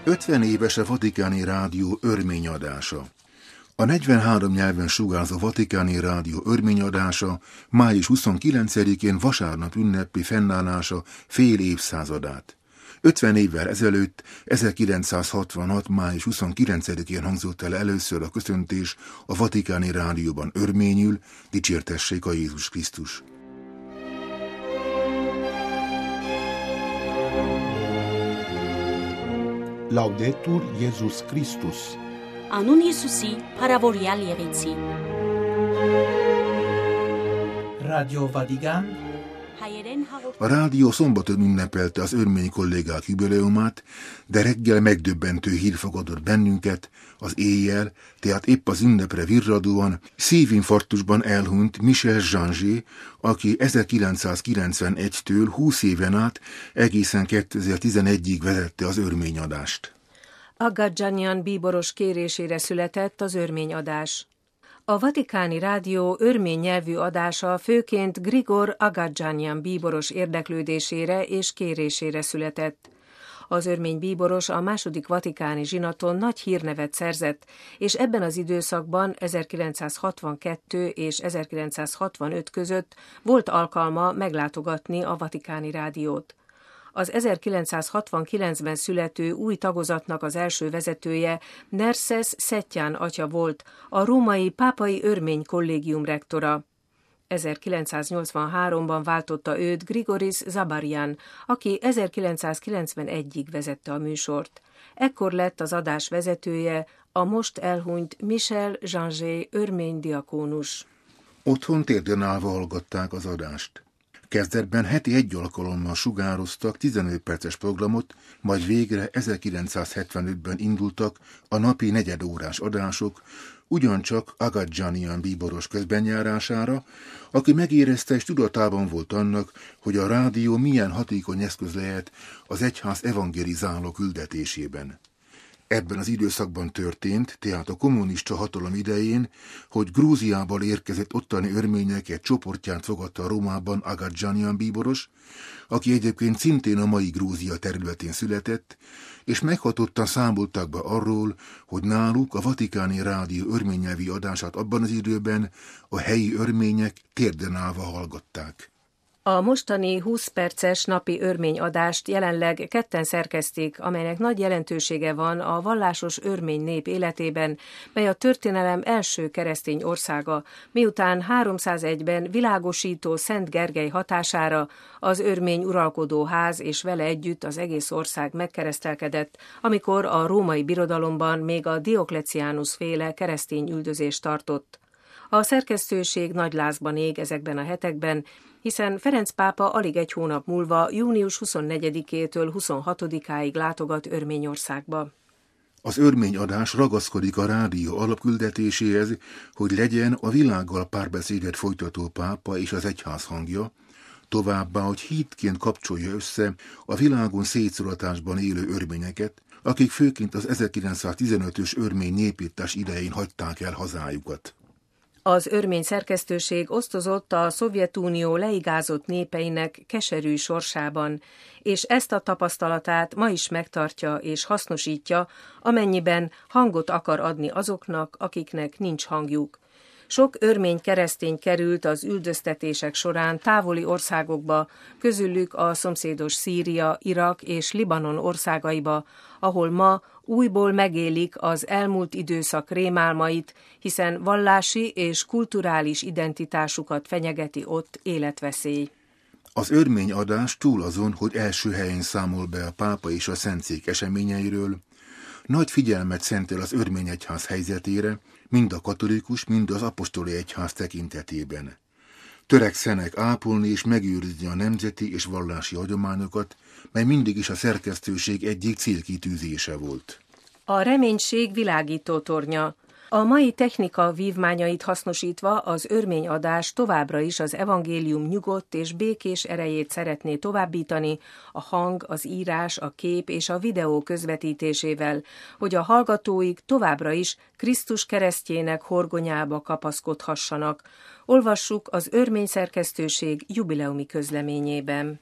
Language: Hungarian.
50 éves a Vatikáni Rádió örményadása. A 43 nyelven sugárzó Vatikáni Rádió örményadása május 29-én vasárnap ünnepi fennállása fél évszázadát. 50 évvel ezelőtt, 1966. május 29-én hangzott el először a köszöntés a Vatikáni Rádióban örményül: dicsértessék a Jézus Krisztus. Laudetur Jesus Christus. Anun Iesusi paravoria lierici. Radio Vatican. A rádió szombaton ünnepelte az örmény kollégák jubileumát, de reggel megdöbbentő hír fogadott bennünket: az éjjel, tehát épp az ünnepre virradóan szívinfarktusban elhunyt Michel Janger, aki 1991-től 20 éven át egészen 2011-ig vezette az örményadást. Agadzsanian bíboros kérésére született az örményadás. A Vatikáni Rádió örmény nyelvű adása főként Grigor Agadzsanian bíboros érdeklődésére és kérésére született. Az örmény bíboros a második vatikáni zsinaton nagy hírnevet szerzett, és ebben az időszakban 1962 és 1965 között volt alkalma meglátogatni a Vatikáni Rádiót. Az 1969-ben születő új tagozatnak az első vezetője Nerses Szettyán atya volt, a római pápai örmény kollégium rektora. 1983-ban váltotta őt Grigoris Zabarian, aki 1991-ig vezette a műsort. Ekkor lett az adás vezetője a most elhunyt Michel Janger örmény diakónus. Otthon térden állva hallgatták az adást. Kezdetben heti egy alkalommal sugároztak 15 perces programot, majd végre 1975-ben indultak a napi negyedórás adások, ugyancsak Agadzsanian bíboros közbenjárására, aki megérezte és tudatában volt annak, hogy a rádió milyen hatékony eszköz lehet az egyház evangelizáló küldetésében. Ebben az időszakban történt, tehát a kommunista hatalom idején, hogy Grúziából érkezett ottani örmények egy csoportját fogadta Rómában Agadzsanian bíboros, aki egyébként szintén a mai Grúzia területén született, és meghatottan számoltak be arról, hogy náluk a Vatikáni Rádió örménynyelvi adását abban az időben a helyi örmények térden állva hallgatták. A mostani 20 perces napi örményadást jelenleg ketten szerkesztik, amelynek nagy jelentősége van a vallásos örmény nép életében, mely a történelem első keresztény országa, miután 301-ben világosító Szent Gergely hatására az örmény uralkodó ház és vele együtt az egész ország megkeresztelkedett, amikor a római birodalomban még a Dioklecianus féle keresztény üldözést tartott. A szerkesztőség nagy lázban ég ezekben a hetekben, hiszen Ferenc pápa alig egy hónap múlva, június 24-től 26-áig látogat Örményországba. Az örményadás ragaszkodik a rádió alapküldetéséhez, hogy legyen a világgal párbeszédet folytató pápa és az egyház hangja, továbbá, hogy hídként kapcsolja össze a világon szétszolatásban élő örményeket, akik főként az 1915-ös örmény népírtás idején hagyták el hazájukat. Az örmény szerkesztőség osztozott a Szovjetunió leigázott népeinek keserű sorsában, és ezt a tapasztalatát ma is megtartja és hasznosítja, amennyiben hangot akar adni azoknak, akiknek nincs hangjuk. Sok örmény keresztény került az üldöztetések során távoli országokba, közülük a szomszédos Szíria, Irak és Libanon országaiba, ahol ma újból megélik az elmúlt időszak rémálmait, hiszen vallási és kulturális identitásukat fenyegeti ott életveszély. Az örményadás túl azon, hogy első helyen számol be a pápa és a szentszék eseményeiről, nagy figyelmet szentel az örmény egyház helyzetére, mind a katolikus, mind az apostoli egyház tekintetében. Törekszenek ápolni és megőrizni a nemzeti és vallási hagyományokat, mely mindig is a szerkesztőség egyik célkitűzése volt. A reménység világító tornya. A mai technika vívmányait hasznosítva az örményadás továbbra is az evangélium nyugodt és békés erejét szeretné továbbítani a hang, az írás, a kép és a videó közvetítésével, hogy a hallgatóik továbbra is Krisztus keresztjének horgonyába kapaszkodhassanak. Olvassuk az örmény szerkesztőség jubileumi közleményében.